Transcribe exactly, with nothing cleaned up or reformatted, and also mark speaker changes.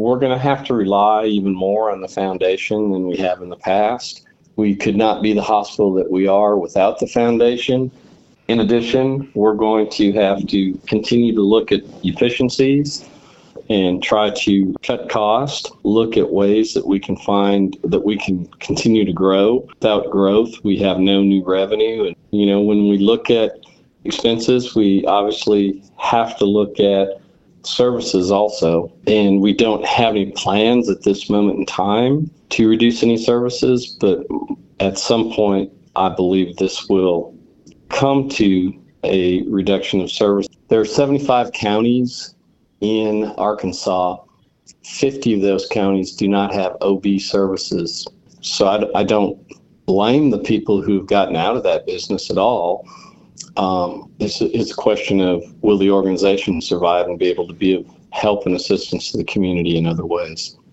Speaker 1: we're going to have to rely even more on the foundation than we have in the past. We could not be the hospital that we are without the foundation. In addition, we're going to have to continue to look at efficiencies and try to cut costs, look at ways that we can find that we can continue to grow. Without growth, we have no new revenue. And, you know, when we look at expenses, we obviously have to look at services also. And we don't have any plans at this moment in time to reduce any services, but at some point, I believe this will come to a reduction of service. There are seventy-five counties in Arkansas. fifty of those counties do not have O B services. So I, I don't blame the people who've gotten out of that business at all. Um, it's, it's a question of, will the organization survive and be able to be of help and assistance to the community in other ways?